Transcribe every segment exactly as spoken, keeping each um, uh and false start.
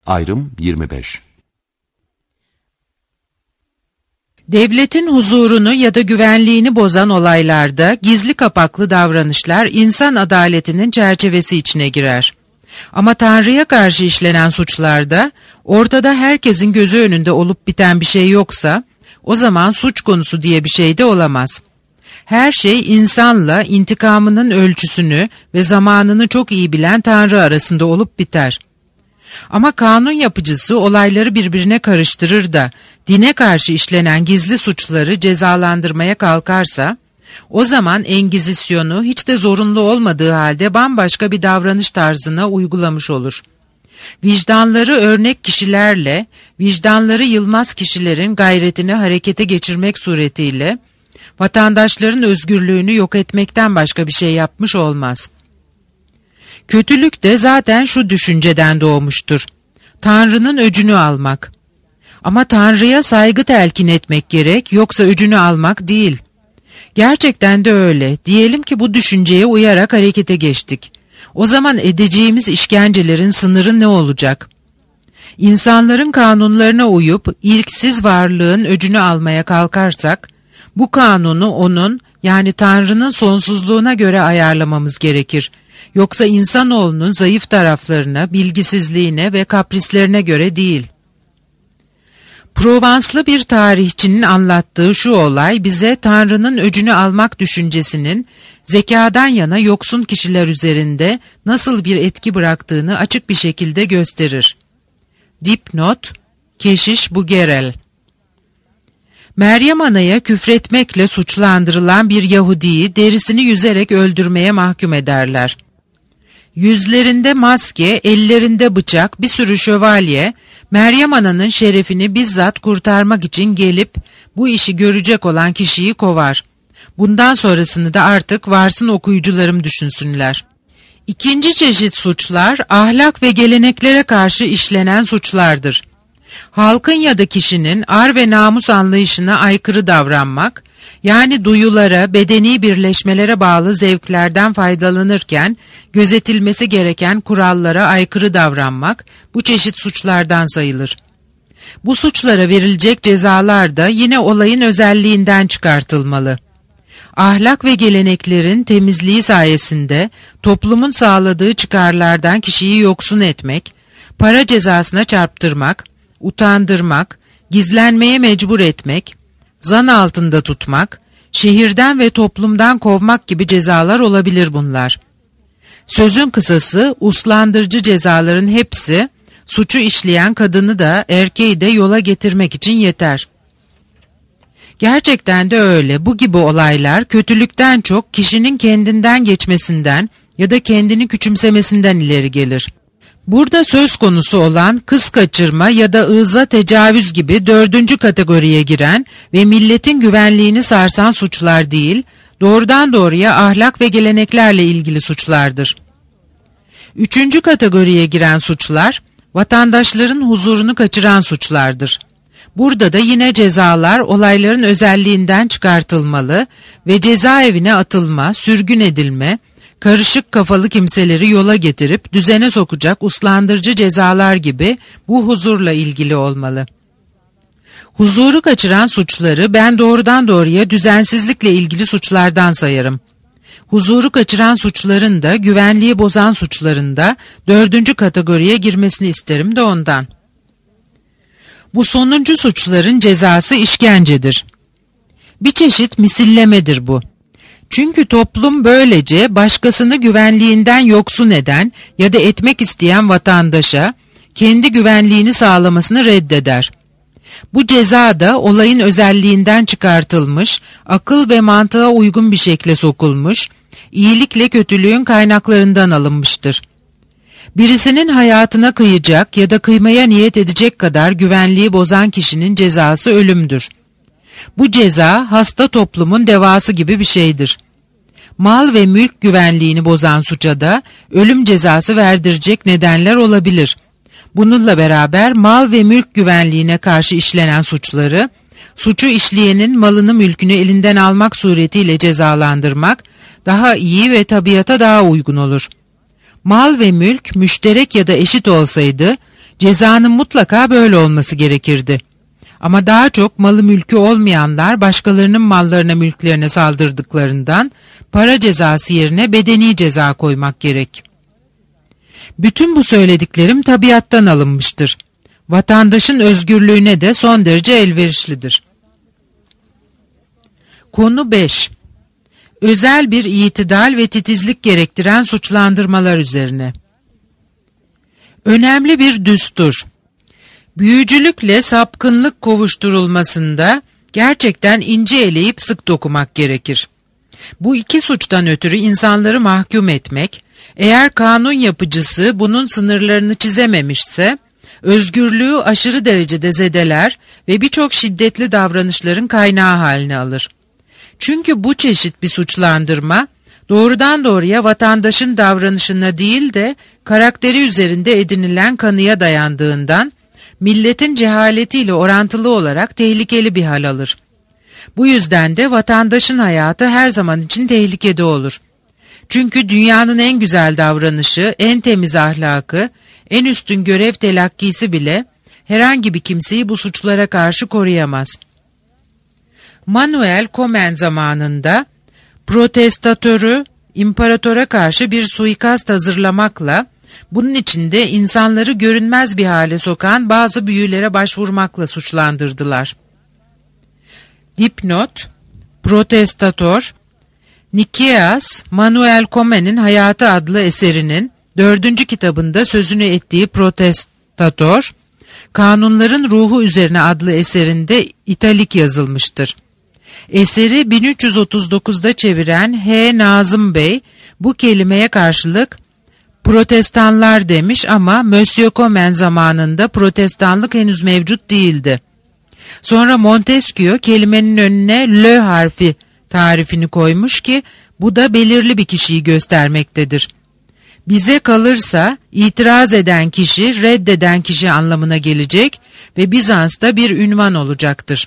Ayrım yirmi beş. Devletin huzurunu ya da güvenliğini bozan olaylarda gizli kapaklı davranışlar insan adaletinin çerçevesi içine girer. Ama Tanrı'ya karşı işlenen suçlarda ortada herkesin gözü önünde olup biten bir şey yoksa o zaman suç konusu diye bir şey de olamaz. Her şey insanla intikamının ölçüsünü ve zamanını çok iyi bilen Tanrı arasında olup biter. Ama kanun yapıcısı olayları birbirine karıştırır da dine karşı işlenen gizli suçları cezalandırmaya kalkarsa, o zaman Engizisyonu hiç de zorunlu olmadığı halde bambaşka bir davranış tarzına uygulamış olur. Vicdanları örnek kişilerle, vicdanları yılmaz kişilerin gayretini harekete geçirmek suretiyle, vatandaşların özgürlüğünü yok etmekten başka bir şey yapmış olmaz. Kötülük de zaten şu düşünceden doğmuştur: Tanrı'nın öcünü almak. Ama Tanrı'ya saygı telkin etmek gerek, yoksa öcünü almak değil. Gerçekten de öyle. Diyelim ki bu düşünceye uyarak harekete geçtik. O zaman edeceğimiz işkencelerin sınırı ne olacak? İnsanların kanunlarına uyup ilksiz varlığın öcünü almaya kalkarsak, bu kanunu onun, yani Tanrı'nın sonsuzluğuna göre ayarlamamız gerekir. Yoksa insanoğlunun zayıf taraflarına, bilgisizliğine ve kaprislerine göre değil. Provanslı bir tarihçinin anlattığı şu olay bize Tanrı'nın öcünü almak düşüncesinin zekadan yana yoksun kişiler üzerinde nasıl bir etki bıraktığını açık bir şekilde gösterir. Dipnot: Keşiş Bugerel. Meryem Ana'ya küfretmekle suçlandırılan bir Yahudi'yi derisini yüzerek öldürmeye mahkum ederler. Yüzlerinde maske, ellerinde bıçak bir sürü şövalye, Meryem Ana'nın şerefini bizzat kurtarmak için gelip bu işi görecek olan kişiyi kovar. Bundan sonrasını da artık varsın okuyucularım düşünsünler. İkinci çeşit suçlar, ahlak ve geleneklere karşı işlenen suçlardır. Halkın ya da kişinin ar ve namus anlayışına aykırı davranmak, yani duyulara, bedeni birleşmelere bağlı zevklerden faydalanırken gözetilmesi gereken kurallara aykırı davranmak bu çeşit suçlardan sayılır. Bu suçlara verilecek cezalar da yine olayın özelliğinden çıkartılmalı. Ahlak ve geleneklerin temizliği sayesinde toplumun sağladığı çıkarlardan kişiyi yoksun etmek, para cezasına çarptırmak, utandırmak, gizlenmeye mecbur etmek, zan altında tutmak, şehirden ve toplumdan kovmak gibi cezalar olabilir bunlar. Sözün kısası, uslandırıcı cezaların hepsi, suçu işleyen kadını da erkeği de yola getirmek için yeter. Gerçekten de öyle. Bu gibi olaylar kötülükten çok kişinin kendinden geçmesinden ya da kendini küçümsemesinden ileri gelir. Burada söz konusu olan kız kaçırma ya da ırza tecavüz gibi dördüncü kategoriye giren ve milletin güvenliğini sarsan suçlar değil, doğrudan doğruya ahlak ve geleneklerle ilgili suçlardır. Üçüncü kategoriye giren suçlar, vatandaşların huzurunu kaçıran suçlardır. Burada da yine cezalar olayların özelliğinden çıkartılmalı ve cezaevine atılma, sürgün edilme, karışık kafalı kimseleri yola getirip düzene sokacak uslandırıcı cezalar gibi bu huzurla ilgili olmalı. Huzuru kaçıran suçları ben doğrudan doğruya düzensizlikle ilgili suçlardan sayarım. Huzuru kaçıran suçların da güvenliği bozan suçların da dördüncü kategoriye girmesini isterim de ondan. Bu sonuncu suçların cezası işkencedir. Bir çeşit misillemedir bu. Çünkü toplum böylece başkasını güvenliğinden yoksun eden ya da etmek isteyen vatandaşa kendi güvenliğini sağlamasını reddeder. Bu ceza da olayın özelliğinden çıkartılmış, akıl ve mantığa uygun bir şekle sokulmuş, iyilikle kötülüğün kaynaklarından alınmıştır. Birisinin hayatına kıyacak ya da kıymaya niyet edecek kadar güvenliği bozan kişinin cezası ölümdür. Bu ceza hasta toplumun devası gibi bir şeydir. Mal ve mülk güvenliğini bozan suça da ölüm cezası verdirecek nedenler olabilir. Bununla beraber mal ve mülk güvenliğine karşı işlenen suçları, suçu işleyenin malını mülkünü elinden almak suretiyle cezalandırmak daha iyi ve tabiata daha uygun olur. Mal ve mülk müşterek ya da eşit olsaydı, Cezanın mutlaka böyle olması gerekirdi. Ama daha çok malı mülkü olmayanlar başkalarının mallarına mülklerine saldırdıklarından para cezası yerine bedeni ceza koymak gerek. Bütün bu söylediklerim tabiattan alınmıştır. Vatandaşın özgürlüğüne de son derece elverişlidir. Konu beş. Özel bir itidal ve titizlik gerektiren suçlandırmalar üzerine. Önemli bir düstur. Büyücülükle sapkınlık kovuşturulmasında gerçekten ince eleyip sık dokumak gerekir. Bu iki suçtan ötürü insanları mahkum etmek, eğer kanun yapıcısı bunun sınırlarını çizememişse, özgürlüğü aşırı derecede zedeler ve birçok şiddetli davranışların kaynağı haline alır. Çünkü bu çeşit bir suçlandırma, doğrudan doğruya vatandaşın davranışına değil de karakteri üzerinde edinilen kanıya dayandığından, milletin cehaletiyle orantılı olarak tehlikeli bir hal alır. Bu yüzden de vatandaşın hayatı her zaman için tehlikede olur. Çünkü dünyanın en güzel davranışı, en temiz ahlakı, en üstün görev telakkisi bile herhangi bir kimseyi bu suçlara karşı koruyamaz. Manuel Comnène zamanında protestatörü imparatora karşı bir suikast hazırlamakla, bunun içinde insanları görünmez bir hale sokan bazı büyülere başvurmakla suçlandırdılar. Dipnot, Protestator, Nikeas, Manuel Comnène'in Hayatı adlı eserinin dördüncü kitabında sözünü ettiği Protestator, Kanunların Ruhu Üzerine adlı eserinde italik yazılmıştır. Eseri bin üç yüz otuz dokuzda çeviren H. Nazım Bey, bu kelimeye karşılık Protestanlar demiş ama Monsieur Comnène zamanında protestanlık henüz mevcut değildi. Sonra Montesquieu kelimenin önüne L harfi tarifini koymuş ki bu da belirli bir kişiyi göstermektedir. Bize kalırsa itiraz eden kişi reddeden kişi anlamına gelecek ve Bizans'ta bir ünvan olacaktır.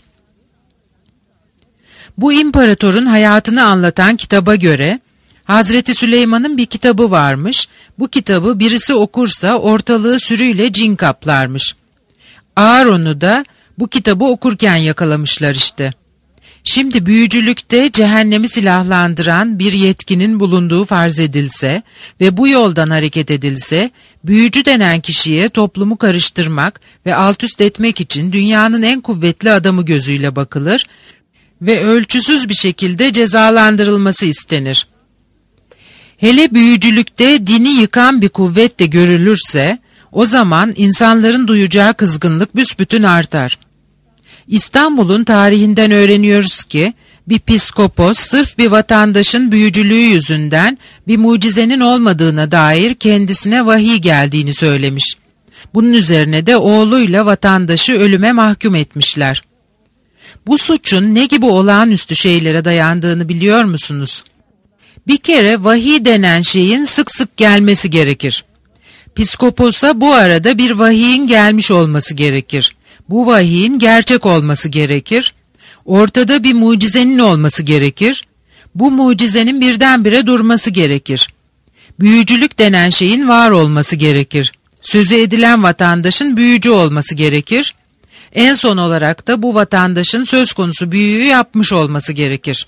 Bu imparatorun hayatını anlatan kitaba göre Hazreti Süleyman'ın bir kitabı varmış. Bu kitabı birisi okursa ortalığı sürüyle cin kaplarmış. Aaron'u da bu kitabı okurken yakalamışlar işte. Şimdi büyücülükte cehennemi silahlandıran bir yetkinin bulunduğu farz edilse ve bu yoldan hareket edilse, büyücü denen kişiye toplumu karıştırmak ve altüst etmek için dünyanın en kuvvetli adamı gözüyle bakılır ve ölçüsüz bir şekilde cezalandırılması istenir. Hele büyücülükte dini yıkan bir kuvvet de görülürse, o zaman insanların duyacağı kızgınlık büsbütün artar. İstanbul'un tarihinden öğreniyoruz ki, bir piskopos sırf bir vatandaşın büyücülüğü yüzünden bir mucizenin olmadığına dair kendisine vahiy geldiğini söylemiş. Bunun üzerine de oğluyla vatandaşı ölüme mahkum etmişler. Bu suçun ne gibi olağanüstü şeylere dayandığını biliyor musunuz? Bir kere vahiy denen şeyin sık sık gelmesi gerekir. Piskoposa bu arada bir vahiyin gelmiş olması gerekir. Bu vahiyin gerçek olması gerekir. Ortada bir mucizenin olması gerekir. Bu mucizenin birdenbire durması gerekir. Büyücülük denen şeyin var olması gerekir. Sözü edilen vatandaşın büyücü olması gerekir. En son olarak da bu vatandaşın söz konusu büyüyü yapmış olması gerekir.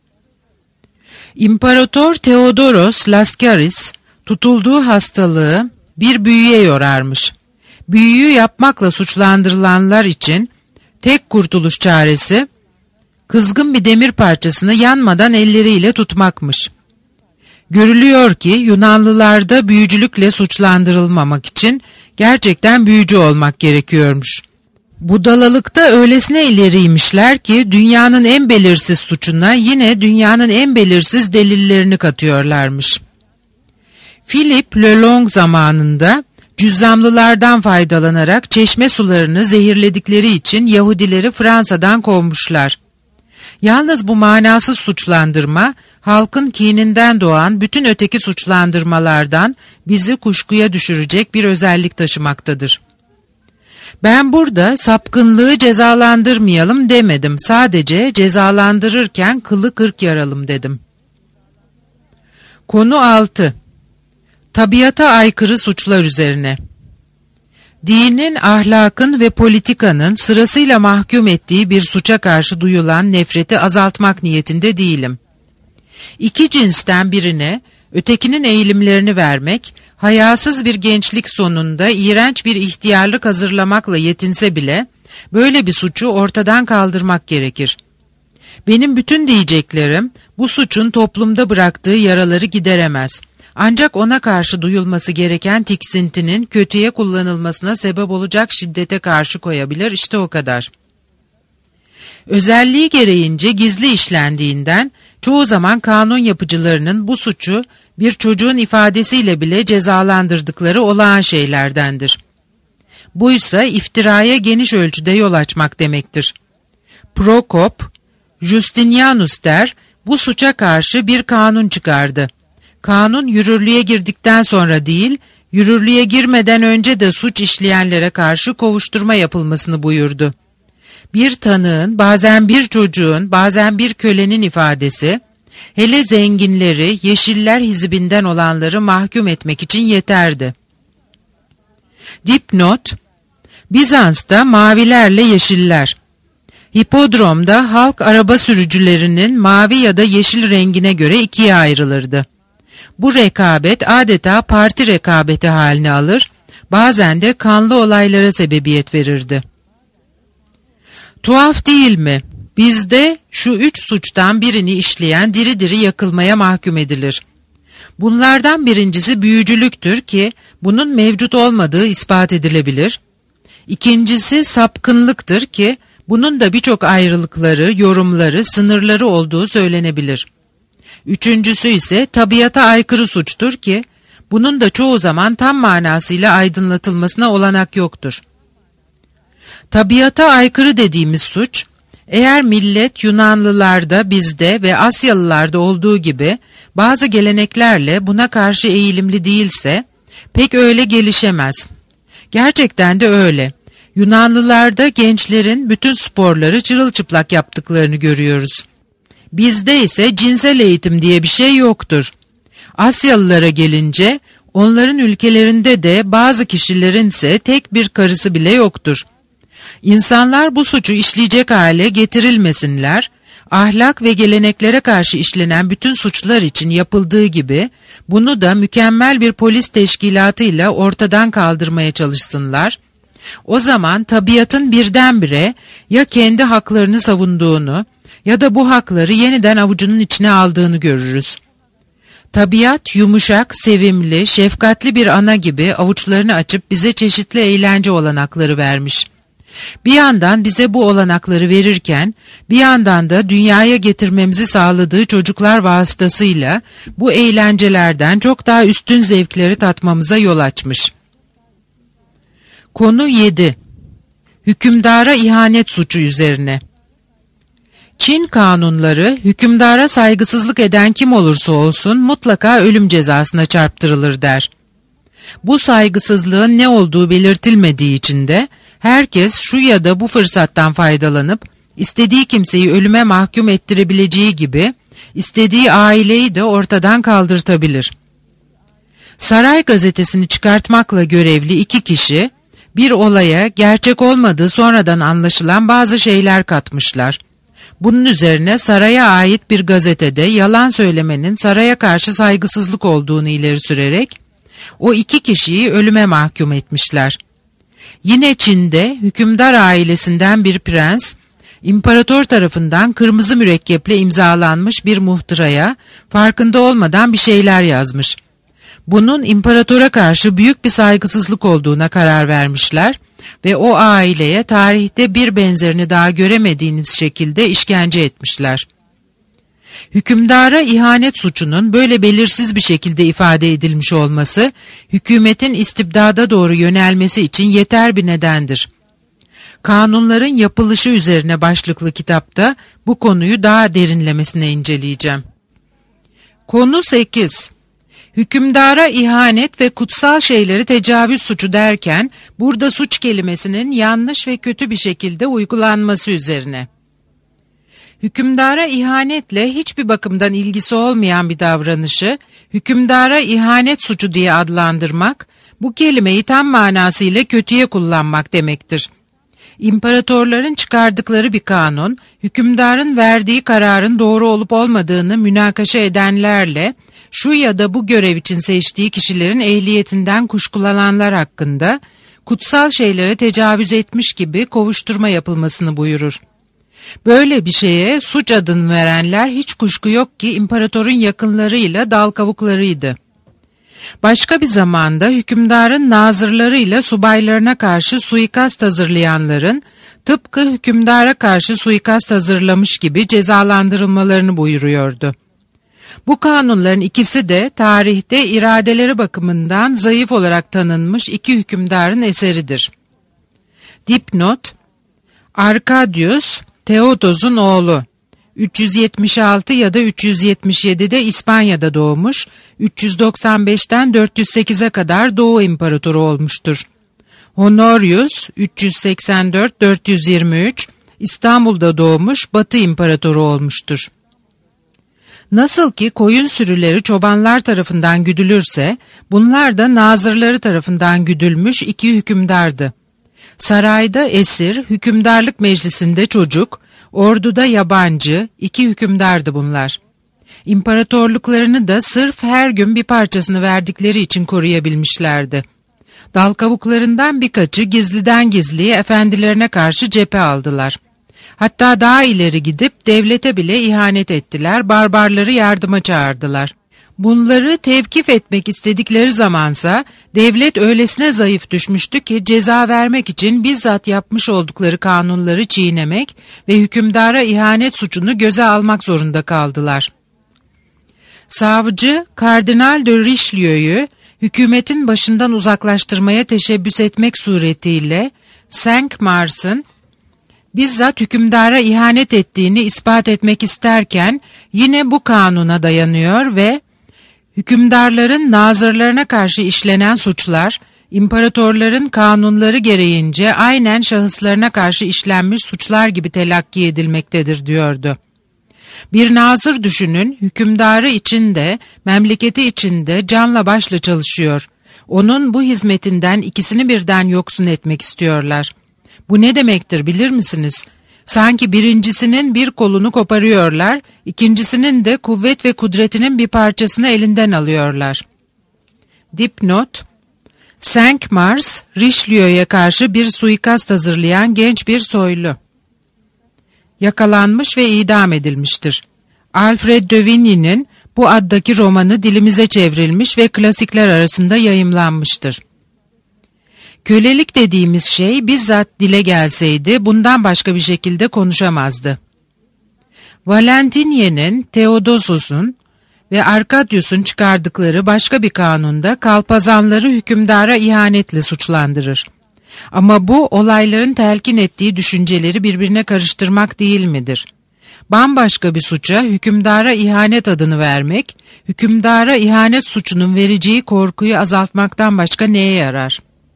İmparator Theodoros Laskaris tutulduğu hastalığı bir büyüye yorarmış. Büyüyü yapmakla suçlandırılanlar için tek kurtuluş çaresi kızgın bir demir parçasını yanmadan elleriyle tutmakmış. Görülüyor ki Yunanlılarda büyücülükle suçlandırılmamak için gerçekten büyücü olmak gerekiyormuş. Budalalıkta öylesine ileriymişler ki dünyanın en belirsiz suçuna yine dünyanın en belirsiz delillerini katıyorlarmış. Philip Le Long zamanında cüzzamlılardan faydalanarak çeşme sularını zehirledikleri için Yahudileri Fransa'dan kovmuşlar. Yalnız bu manasız suçlandırma, halkın kininden doğan bütün öteki suçlandırmalardan bizi kuşkuya düşürecek bir özellik taşımaktadır. Ben burada sapkınlığı cezalandırmayalım demedim, sadece cezalandırırken kılı kırk yaralım dedim. Konu altı. Tabiata aykırı suçlar üzerine. Dinin, ahlakın ve politikanın sırasıyla mahkum ettiği bir suça karşı duyulan nefreti azaltmak niyetinde değilim. İki cinsten birine ötekinin eğilimlerini vermek, hayasız bir gençlik sonunda iğrenç bir ihtiyarlık hazırlamakla yetinse bile, böyle bir suçu ortadan kaldırmak gerekir. Benim bütün diyeceklerim, bu suçun toplumda bıraktığı yaraları gideremez. Ancak ona karşı duyulması gereken tiksintinin kötüye kullanılmasına sebep olacak şiddete karşı koyabilir, işte o kadar. Özelliği gereğince gizli işlendiğinden, çoğu zaman kanun yapıcılarının bu suçu bir çocuğun ifadesiyle bile cezalandırdıkları olağan şeylerdendir. Buysa iftiraya geniş ölçüde yol açmak demektir. Prokop, Justinianus der, bu suça karşı bir kanun çıkardı. Kanun yürürlüğe girdikten sonra değil, yürürlüğe girmeden önce de suç işleyenlere karşı kovuşturma yapılmasını buyurdu. Bir tanığın, bazen bir çocuğun, bazen bir kölenin ifadesi, hele zenginleri, yeşiller hizibinden olanları mahkum etmek için yeterdi. Dipnot, Bizans'ta mavilerle yeşiller. Hipodromda halk araba sürücülerinin mavi ya da yeşil rengine göre ikiye ayrılırdı. Bu rekabet adeta parti rekabeti haline alır, bazen de kanlı olaylara sebebiyet verirdi. Tuhaf değil mi? Bizde şu üç suçtan birini işleyen diri diri yakılmaya mahkum edilir. Bunlardan birincisi büyücülüktür ki bunun mevcut olmadığı ispat edilebilir. İkincisi sapkınlıktır ki bunun da birçok ayrılıkları, yorumları, sınırları olduğu söylenebilir. Üçüncüsü ise tabiata aykırı suçtur ki bunun da çoğu zaman tam manasıyla aydınlatılmasına olanak yoktur. Tabiata aykırı dediğimiz suç, eğer millet Yunanlılarda, bizde ve Asyalılarda olduğu gibi bazı geleneklerle buna karşı eğilimli değilse, pek öyle gelişemez. Gerçekten de öyle. Yunanlılarda gençlerin bütün sporları çırılçıplak yaptıklarını görüyoruz. Bizde ise cinsel eğitim diye bir şey yoktur. Asyalılara gelince, onların ülkelerinde de bazı kişilerin ise tek bir karısı bile yoktur. İnsanlar bu suçu işleyecek hale getirilmesinler, ahlak ve geleneklere karşı işlenen bütün suçlar için yapıldığı gibi, bunu da mükemmel bir polis teşkilatıyla ortadan kaldırmaya çalışsınlar. O zaman tabiatın birdenbire ya kendi haklarını savunduğunu ya da bu hakları yeniden avucunun içine aldığını görürüz. Tabiat yumuşak, sevimli, şefkatli bir ana gibi avuçlarını açıp bize çeşitli eğlence olanakları vermiş. Bir yandan bize bu olanakları verirken, bir yandan da dünyaya getirmemizi sağladığı çocuklar vasıtasıyla bu eğlencelerden çok daha üstün zevkleri tatmamıza yol açmış. Konu yedi. Hükümdara ihanet suçu üzerine. Çin kanunları, hükümdara saygısızlık eden kim olursa olsun mutlaka ölüm cezasına çarptırılır der. Bu saygısızlığın ne olduğu belirtilmediği için de, herkes şu ya da bu fırsattan faydalanıp, istediği kimseyi ölüme mahkum ettirebileceği gibi, istediği aileyi de ortadan kaldırtabilir. Saray gazetesini çıkartmakla görevli iki kişi, bir olaya gerçek olmadığı sonradan anlaşılan bazı şeyler katmışlar. Bunun üzerine saraya ait bir gazetede yalan söylemenin saraya karşı saygısızlık olduğunu ileri sürerek, o iki kişiyi ölüme mahkum etmişler. Yine Çin'de hükümdar ailesinden bir prens, imparator tarafından kırmızı mürekkeple imzalanmış bir muhtıraya farkında olmadan bir şeyler yazmış. Bunun imparatora karşı büyük bir saygısızlık olduğuna karar vermişler ve o aileye tarihte bir benzerini daha göremediğiniz şekilde işkence etmişler. Hükümdara ihanet suçunun böyle belirsiz bir şekilde ifade edilmiş olması, hükümetin istibdada doğru yönelmesi için yeter bir nedendir. Kanunların yapılışı üzerine başlıklı kitapta bu konuyu daha derinlemesine inceleyeceğim. Konu sekiz. Hükümdara ihanet ve kutsal şeyleri tecavüz suçu derken, burada suç kelimesinin yanlış ve kötü bir şekilde uygulanması üzerine. Hükümdara ihanetle hiçbir bakımdan ilgisi olmayan bir davranışı, hükümdara ihanet suçu diye adlandırmak, Bu kelimeyi tam manasıyla kötüye kullanmak demektir. İmparatorların çıkardıkları bir kanun, hükümdarın verdiği kararın doğru olup olmadığını münakaşa edenlerle, şu ya da bu görev için seçtiği kişilerin ehliyetinden kuşkulananlar hakkında, kutsal şeylere tecavüz etmiş gibi kovuşturma yapılmasını buyurur. Böyle bir şeye suç adını verenler hiç kuşku yok ki imparatorun yakınlarıyla dal kavuklarıydı. Başka bir zamanda hükümdarın nazırlarıyla subaylarına karşı suikast hazırlayanların, tıpkı hükümdara karşı suikast hazırlamış gibi cezalandırılmalarını buyuruyordu. Bu kanunların ikisi de tarihte iradeleri bakımından zayıf olarak tanınmış iki hükümdarın eseridir. Dipnot: Arkadius, Theodos'un oğlu. üç yüz yetmiş altı ya da üç yüz yetmiş yedide İspanya'da doğmuş, üç yüz doksan beşten dört yüz sekize kadar Doğu İmparatoru olmuştur. Honorius, üç yüz seksen dört dört yüz yirmi üç, İstanbul'da doğmuş, Batı İmparatoru olmuştur. Nasıl ki koyun sürüleri çobanlar tarafından güdülürse, bunlar da nazırları tarafından güdülmüş iki hükümdardı. Sarayda esir, hükümdarlık meclisinde çocuk, orduda yabancı, iki hükümdardı bunlar. İmparatorluklarını da sırf her gün bir parçasını verdikleri için koruyabilmişlerdi. Dal kavuklarından birkaçı gizliden gizliye efendilerine karşı cephe aldılar. Hatta daha ileri gidip devlete bile ihanet ettiler, barbarları yardıma çağırdılar. Bunları tevkif etmek istedikleri zamansa devlet öylesine zayıf düşmüştü ki ceza vermek için bizzat yapmış oldukları kanunları çiğnemek ve hükümdara ihanet suçunu göze almak zorunda kaldılar. Savcı Kardinal de Richelieu'yu hükümetin başından uzaklaştırmaya teşebbüs etmek suretiyle Cinq-Mars'ın bizzat hükümdara ihanet ettiğini ispat etmek isterken yine bu kanuna dayanıyor ve hükümdarların nazırlarına karşı işlenen suçlar, imparatorların kanunları gereğince aynen şahıslarına karşı işlenmiş suçlar gibi telakki edilmektedir diyordu. Bir nazır düşünün, hükümdarı içinde, memleketi içinde canla başla çalışıyor. Onun bu hizmetinden ikisini birden yoksun etmek istiyorlar. Bu ne demektir bilir misiniz? Sanki birincisinin bir kolunu koparıyorlar, ikincisinin de kuvvet ve kudretinin bir parçasını elinden alıyorlar. Dipnot: Cinq-Mars, Richelieu'ya karşı bir suikast hazırlayan genç bir soylu. Yakalanmış ve idam edilmiştir. Alfred de Vigny'nin bu addaki romanı dilimize çevrilmiş ve klasikler arasında yayımlanmıştır. Kölelik dediğimiz şey bizzat dile gelseydi bundan başka bir şekilde konuşamazdı. Valentinian'in, Theodosius'un ve Arkadius'un çıkardıkları başka bir kanunda kalpazanları hükümdara ihanetle suçlandırır. Ama bu olayların telkin ettiği düşünceleri birbirine karıştırmak değil midir? Bambaşka bir suça hükümdara ihanet adını vermek, hükümdara ihanet suçunun vereceği korkuyu azaltmaktan başka neye yarar?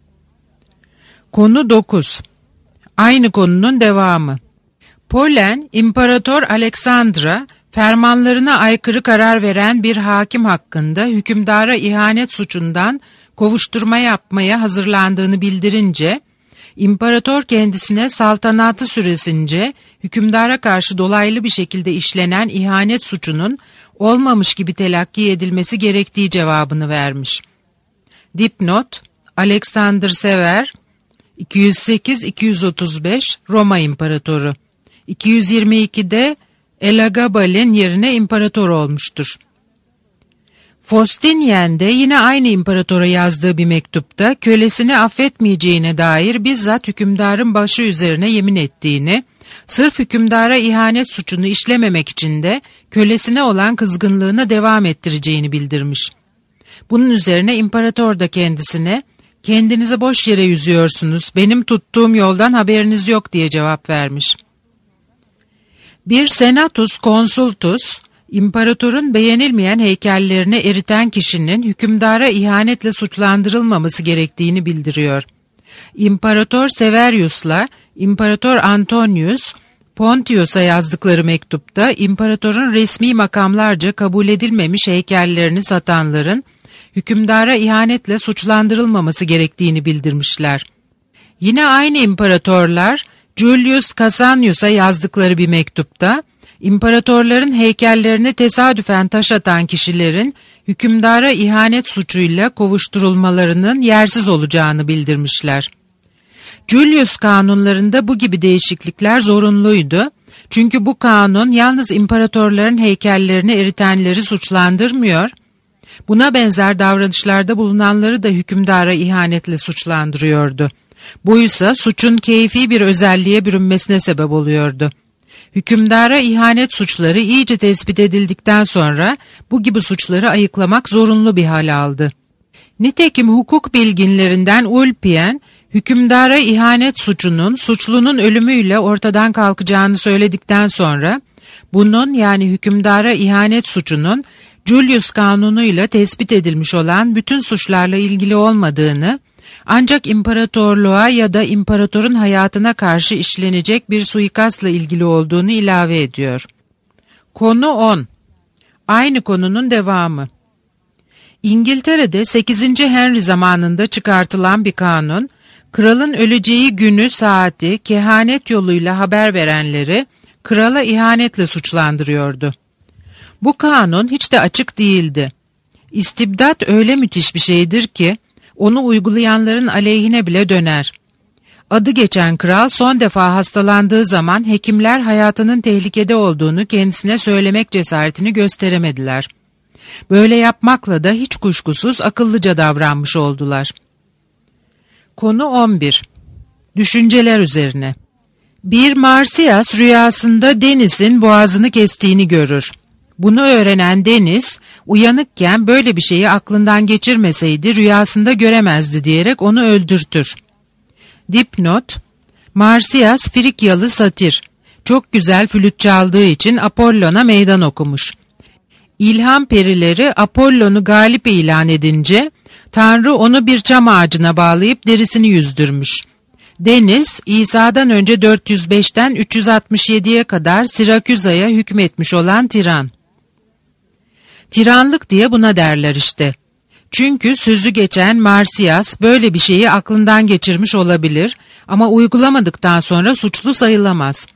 Konu dokuz. Aynı konunun devamı. Polen, İmparator Aleksandr'a fermanlarına aykırı karar veren bir hakim hakkında hükümdara ihanet suçundan kovuşturma yapmaya hazırlandığını bildirince, İmparator kendisine saltanatı süresince hükümdara karşı dolaylı bir şekilde işlenen ihanet suçunun olmamış gibi telakki edilmesi gerektiği cevabını vermiş. Dipnot: Alexander Sever, iki yüz sekiz iki yüz otuz beş Roma İmparatoru. iki yüz yirmi ikide Elagabal'in yerine imparator olmuştur. Faustinian de yine aynı imparatora yazdığı bir mektupta kölesini affetmeyeceğine dair bizzat hükümdarın başı üzerine yemin ettiğini, sırf hükümdara ihanet suçunu işlememek için de kölesine olan kızgınlığına devam ettireceğini bildirmiş. Bunun üzerine imparator da kendisine, "Kendinizi boş yere yüzüyorsunuz, benim tuttuğum yoldan haberiniz yok" diye cevap vermiş. Bir senatus consultus, imparatorun beğenilmeyen heykellerini eriten kişinin hükümdara ihanetle suçlandırılmaması gerektiğini bildiriyor. İmparator Severius'la İmparator Antonius, Pontius'a yazdıkları mektupta imparatorun resmi makamlarca kabul edilmemiş heykellerini satanların hükümdara ihanetle suçlandırılmaması gerektiğini bildirmişler. Yine aynı imparatorlar Julius Cassanius'a yazdıkları bir mektupta, imparatorların heykellerini tesadüfen taş atan kişilerin hükümdara ihanet suçuyla kovuşturulmalarının yersiz olacağını bildirmişler. Julius kanunlarında bu gibi değişiklikler zorunluydu. Çünkü bu kanun yalnız imparatorların heykellerini eritenleri suçlandırmıyor, buna benzer davranışlarda bulunanları da hükümdara ihanetle suçlandırıyordu. Buysa suçun keyfi bir özelliğe bürünmesine sebep oluyordu. Hükümdara ihanet suçları iyice tespit edildikten sonra bu gibi suçları ayıklamak zorunlu bir hal aldı. Nitekim hukuk bilginlerinden Ulpian, hükümdara ihanet suçunun suçlunun ölümüyle ortadan kalkacağını söyledikten sonra, bunun yani hükümdara ihanet suçunun Julius kanunuyla tespit edilmiş olan bütün suçlarla ilgili olmadığını, ancak imparatorluğa ya da imparatorun hayatına karşı işlenecek bir suikastla ilgili olduğunu ilave ediyor. Konu on. Aynı konunun devamı. İngiltere'de sekizinci Henry zamanında çıkartılan bir kanun, kralın öleceği günü, saati, kehanet yoluyla haber verenleri krala ihanetle suçlandırıyordu. Bu kanun hiç de açık değildi. İstibdat öyle müthiş bir şeydir ki, onu uygulayanların aleyhine bile döner. Adı geçen kral son defa hastalandığı zaman hekimler hayatının tehlikede olduğunu kendisine söylemek cesaretini gösteremediler. Böyle yapmakla da hiç kuşkusuz akıllıca davranmış oldular. Konu on bir. Düşünceler üzerine. Bir Marsyas rüyasında Deniz'in boğazını kestiğini görür. Bunu öğrenen Deniz, uyanıkken böyle bir şeyi aklından geçirmeseydi rüyasında göremezdi diyerek onu öldürtür. Dipnot: Marsyas Frikyalı satir. Çok güzel flüt çaldığı için Apollon'a meydan okumuş. İlham perileri Apollon'u galip ilan edince, Tanrı onu bir çam ağacına bağlayıp derisini yüzdürmüş. Deniz, İsa'dan önce dört yüz beşten üç yüz altmış yediye kadar Siraküza'ya hükmetmiş olan tiran. Tiranlık diye buna derler işte. Çünkü sözü geçen Marsyas böyle bir şeyi aklından geçirmiş olabilir ama uygulamadıktan sonra suçlu sayılamaz.